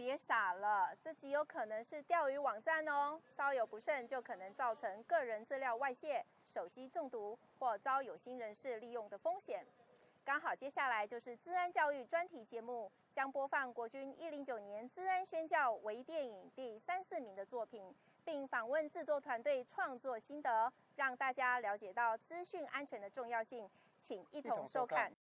别傻了，这极有可能是钓鱼网站哦，稍有不慎就可能造成个人资料外泄、手机中毒或遭有心人士利用的风险。刚好接下来就是资安教育专题节目，将播放国军109年资安宣教微电影第3、4名的作品，并访问制作团队创作心得，让大家了解到资讯安全的重要性，请一同收看。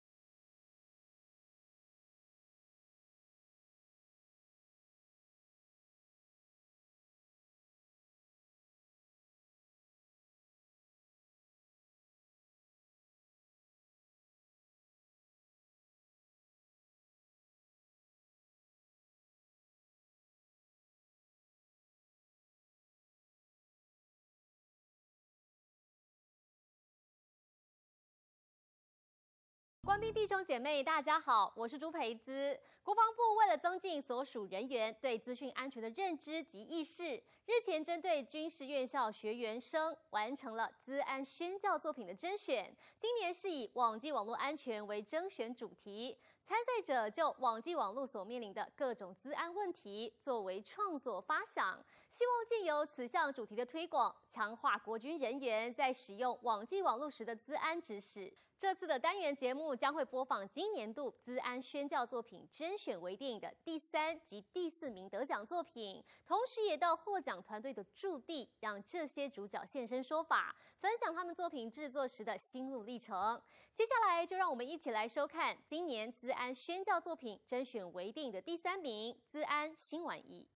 官兵弟兄姐妹，大家好，我是朱培姿。国防部为了增进所属人员对资讯安全的认知及意识，日前针对军事院校学员生完成了资安宣教作品的甄选。今年是以网际网络安全为甄选主题，参赛者就网际网络所面临的各种资安问题作为创作发想，希望借由此项主题的推广，强化国军人员在使用网际网络时的资安知识。这次的单元节目将会播放今年度资安宣教作品甄选微电影的第3及第4名得奖作品，同时也到获奖团队的驻地，让这些主角现身说法，分享他们作品制作时的心路历程。接下来就让我们一起来收看今年资安宣教作品甄选微电影的第3名《资安新玩意》。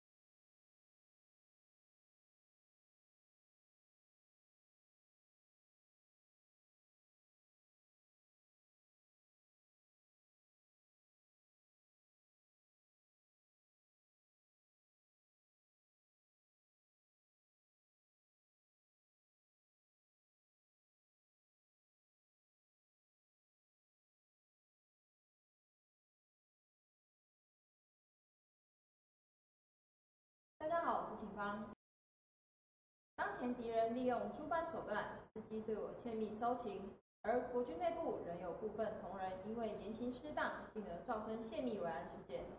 大家好，我是秦芳。当前敌人利用诸般手段，伺机对我窃密骚情，而国军内部仍有部分同仁因为言行失当，进而造成泄密为安事件。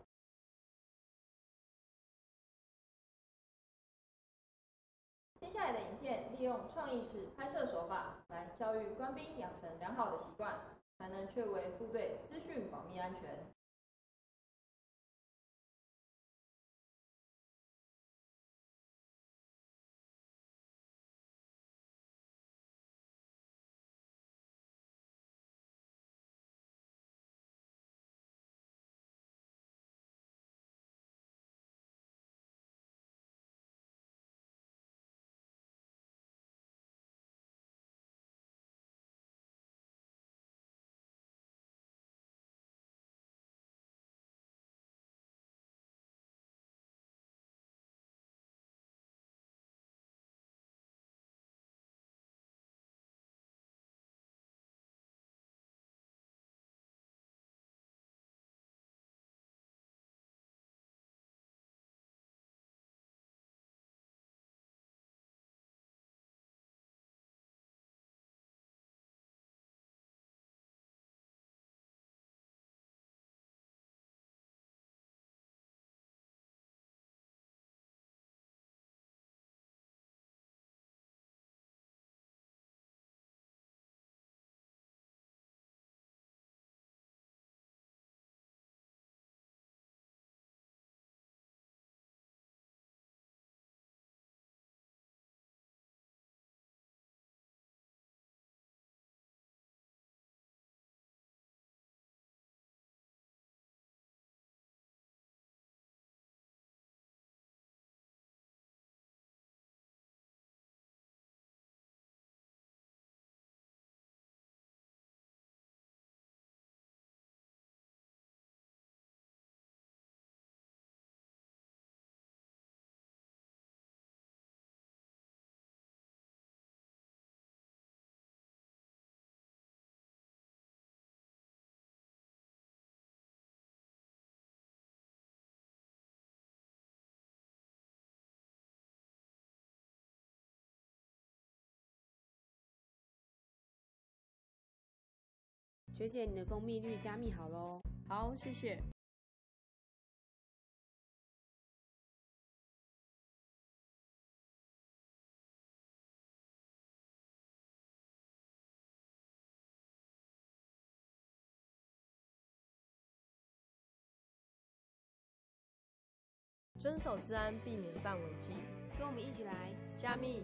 接下来的影片利用创意式拍摄手法来教育官兵养成良好的习惯，才能确维部队资讯保密安全。 学姐，你的蜂蜜绿加密好喽。 好，谢谢。 遵守治安，避免犯违纪。 跟我们一起来加密。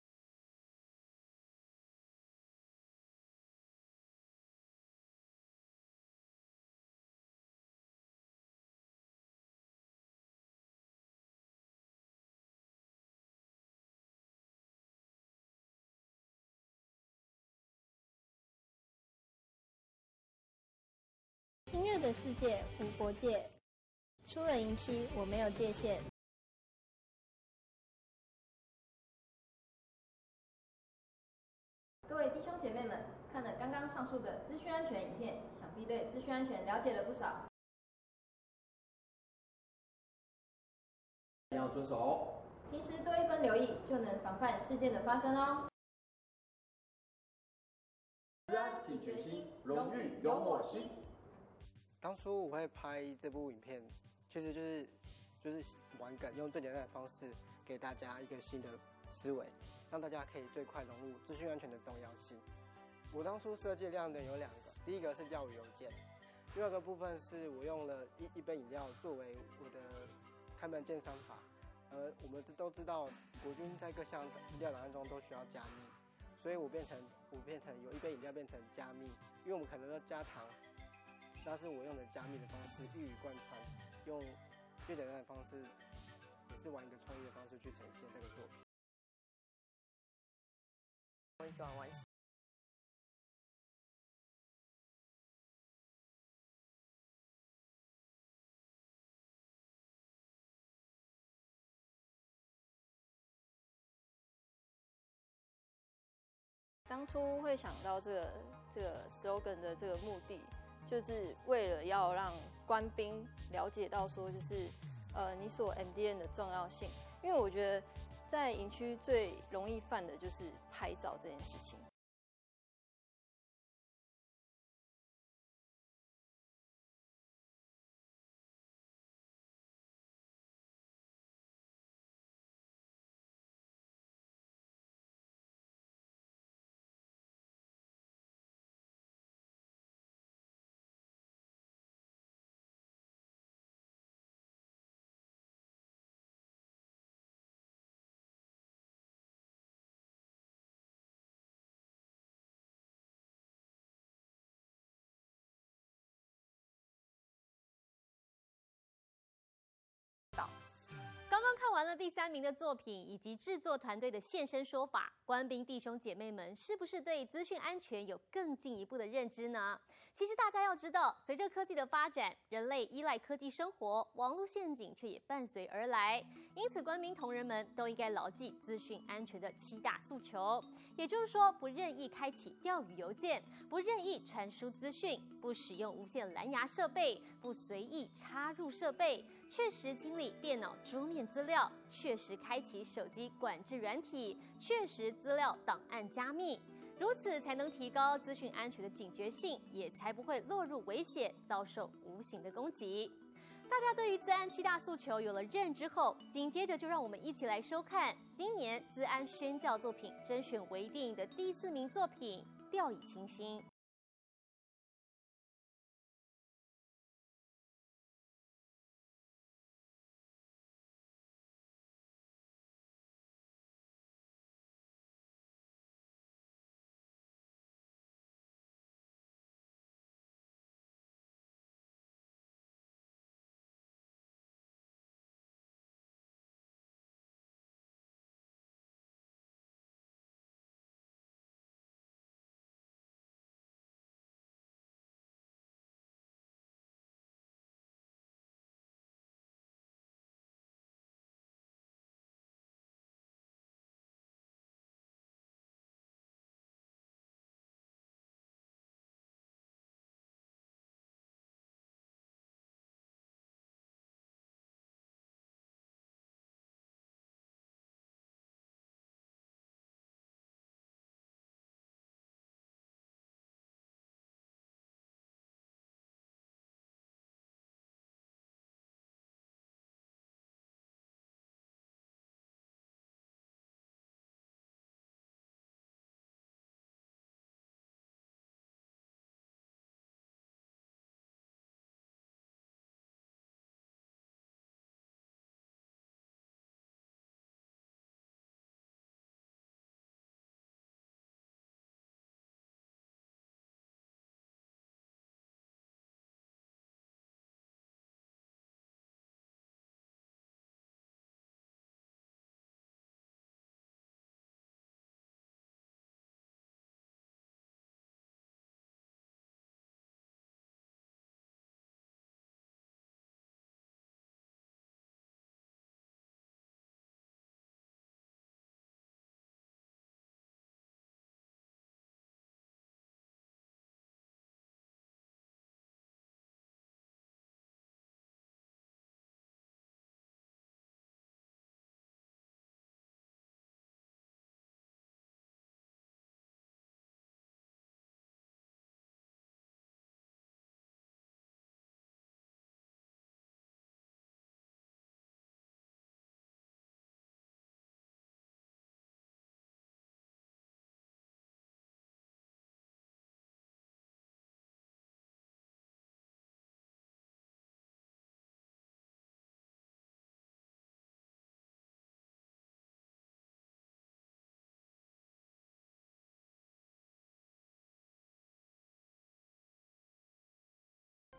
音乐的世界无国界，出了营区我没有界限。 各位弟兄姐妹们，看了刚刚上述的资讯安全影片，想必对资讯安全了解了不少。 要遵守哦。 平时多一分留意，就能防范事件的发生哦。 治安警觉心，荣誉有我心。 当初我会拍这部影片，其实就是玩梗，用最简单的方式给大家一个新的思维，让大家可以最快融入资讯安全的重要性。我当初设计的亮点有2个，第一个是钓鱼邮件，另外一个部分是我用了一杯饮料作为我的开门见山法。我们都知道国军在各项资料档案中都需要加密，所以我变成有一杯饮料变成加密，因为我们可能要加糖。但是我用的加密的方式一语贯穿，用最简单的方式，也是玩一个创意的方式去呈现这个作品。 我很喜欢玩。 当初会想到这个 slogan 的这个目的，就是为了要让官兵了解到说，就是你所 MDN 的重要性。因为我觉得在营区最容易犯的就是拍照这件事情。 刚刚看完了第3名的作品以及制作团队的现身说法，官兵弟兄姐妹们是不是对资讯安全有更进一步的认知呢？其实大家要知道，随着科技的发展，人类依赖科技生活，网络陷阱却也伴随而来。因此，官兵同仁们都应该牢记资讯安全的7大诉求，也就是说，不任意开启钓鱼邮件，不任意传输资讯，不使用无线蓝牙设备，不随意插入设备，确实清理电脑桌面资料，确实开启手机管制软体，确实资料档案加密，如此才能提高资讯安全的警觉性，也才不会落入危险，遭受无形的攻击。大家对于资安7大诉求有了认知后，紧接着就让我们一起来收看今年资安宣教作品甄选微电影的第4名作品《掉以轻心》。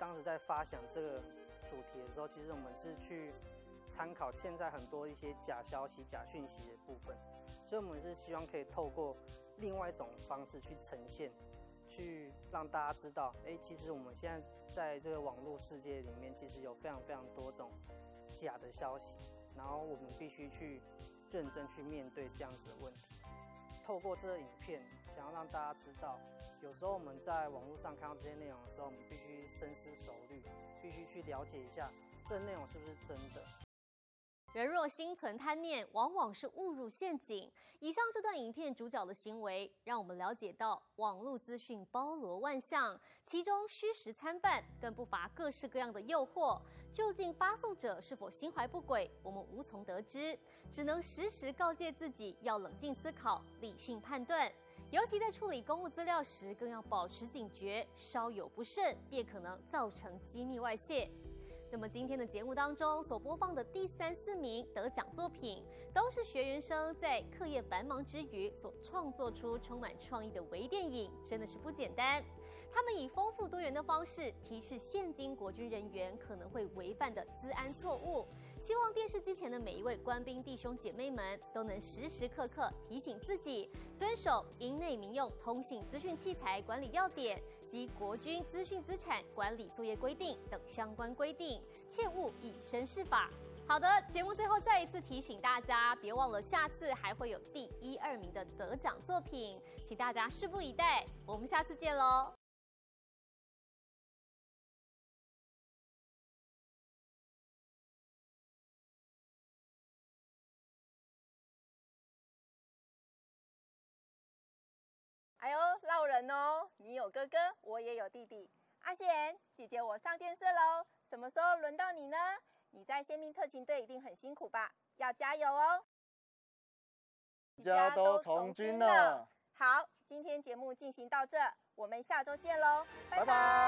当时在发想这个主题的时候，其实我们是去参考现在很多一些假消息、假讯息的部分，所以我们是希望可以透过另外一种方式去呈现，去让大家知道，其实我们现在在这个网络世界里面，其实有非常非常多种假的消息，然后我们必须去认真去面对这样子的问题。透过这个影片，想要让大家知道，有时候我们在网络上看到这些内容的时候，我们必须深思熟虑，必须去了解一下这个内容是不是真的。 人若心存贪念，往往是误入陷阱。以上这段影片主角的行为，让我们了解到网络资讯包罗万象，其中虚实参半，更不乏各式各样的诱惑。究竟发送者是否心怀不轨，我们无从得知，只能时时告诫自己要冷静思考、理性判断。尤其在处理公务资料时，更要保持警觉，稍有不慎，便可能造成机密外泄。那么今天的节目当中所播放的第3、4名得奖作品，都是学员生在课业繁忙之余所创作出充满创意的微电影，真的是不简单。他们以丰富多元的方式提示现今国军人员可能会违犯的资安错误，希望电视机前的每一位官兵弟兄姐妹们都能时时刻刻提醒自己，遵守营内民用通信资讯器材管理要点及国军资讯资产管理作业规定等相关规定，切勿以身试法。好的，节目最后再一次提醒大家，别忘了下次还会有第1、2名的得奖作品，请大家拭目以待。我们下次见喽！ 哎呦，闹人哦！你有哥哥，我也有弟弟。阿贤，姐姐我上电视喽，什么时候轮到你呢？你在宪兵特勤队一定很辛苦吧？要加油哦！ 家都从军了。 好，今天节目进行到这，我们下周见喽，拜拜。 拜拜。